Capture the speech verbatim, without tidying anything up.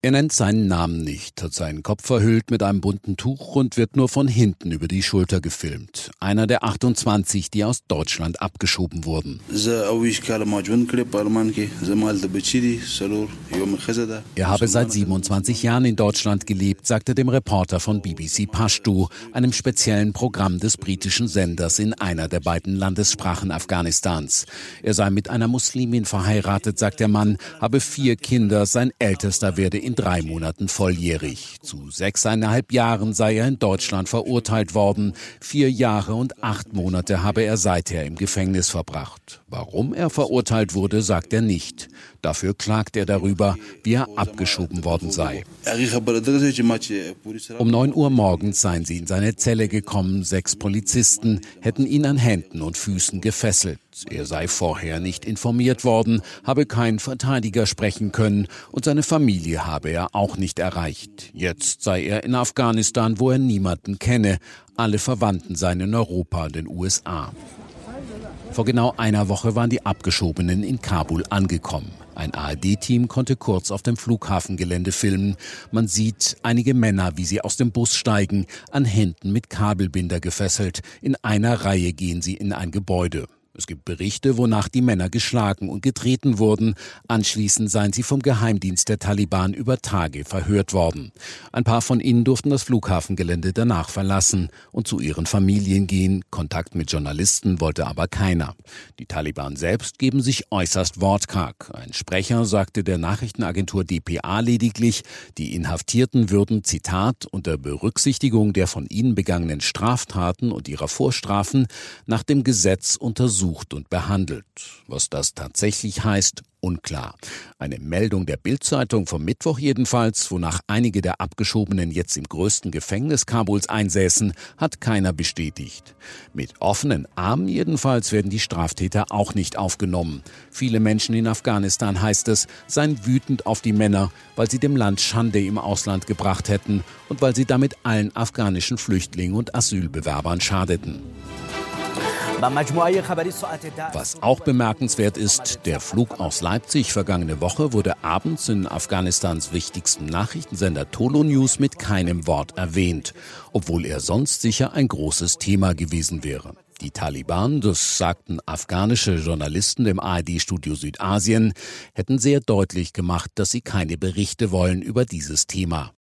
Er nennt seinen Namen nicht, hat seinen Kopf verhüllt mit einem bunten Tuch und wird nur von hinten über die Schulter gefilmt. Einer der achtundzwanzig, die aus Deutschland abgeschoben wurden. Er habe seit siebenundzwanzig Jahren in Deutschland gelebt, sagte dem Reporter von B B C Pashto, einem speziellen Programm des britischen Senders in einer der beiden Landessprachen Afghanistans. Er sei mit einer Muslimin verheiratet, sagt der Mann, habe vier Kinder, sein ältester werde in drei Monaten volljährig. Zu sechseinhalb Jahren sei er in Deutschland verurteilt worden. Vier Jahre und acht Monate habe er seither im Gefängnis verbracht. Warum er verurteilt wurde, sagt er nicht. Dafür klagt er darüber, wie er abgeschoben worden sei. Um neun Uhr morgens seien sie in seine Zelle gekommen. Sechs Polizisten hätten ihn an Händen und Füßen gefesselt. Er sei vorher nicht informiert worden, habe keinen Verteidiger sprechen können und seine Familie habe er auch nicht erreicht. Jetzt sei er in Afghanistan, wo er niemanden kenne. Alle Verwandten seien in Europa und den U S A. Vor genau einer Woche waren die Abgeschobenen in Kabul angekommen. Ein A R D-Team konnte kurz auf dem Flughafengelände filmen. Man sieht einige Männer, wie sie aus dem Bus steigen, an Händen mit Kabelbinder gefesselt. In einer Reihe gehen sie in ein Gebäude. Es gibt Berichte, wonach die Männer geschlagen und getreten wurden. Anschließend seien sie vom Geheimdienst der Taliban über Tage verhört worden. Ein paar von ihnen durften das Flughafengelände danach verlassen und zu ihren Familien gehen. Kontakt mit Journalisten wollte aber keiner. Die Taliban selbst geben sich äußerst wortkarg. Ein Sprecher sagte der Nachrichtenagentur D P A lediglich, die Inhaftierten würden, Zitat, unter Berücksichtigung der von ihnen begangenen Straftaten und ihrer Vorstrafen nach dem Gesetz untersucht und behandelt. Was das tatsächlich heißt, unklar. Eine Meldung der Bild-Zeitung vom Mittwoch jedenfalls, wonach einige der Abgeschobenen jetzt im größten Gefängnis Kabuls einsäßen, hat keiner bestätigt. Mit offenen Armen jedenfalls werden die Straftäter auch nicht aufgenommen. Viele Menschen in Afghanistan, heißt es, seien wütend auf die Männer, weil sie dem Land Schande im Ausland gebracht hätten und weil sie damit allen afghanischen Flüchtlingen und Asylbewerbern schadeten. Was auch bemerkenswert ist, der Flug aus Leipzig vergangene Woche wurde abends in Afghanistans wichtigsten Nachrichtensender Tolo News mit keinem Wort erwähnt, obwohl er sonst sicher ein großes Thema gewesen wäre. Die Taliban, das sagten afghanische Journalisten im A R D-Studio Südasien, hätten sehr deutlich gemacht, dass sie keine Berichte wollen über dieses Thema.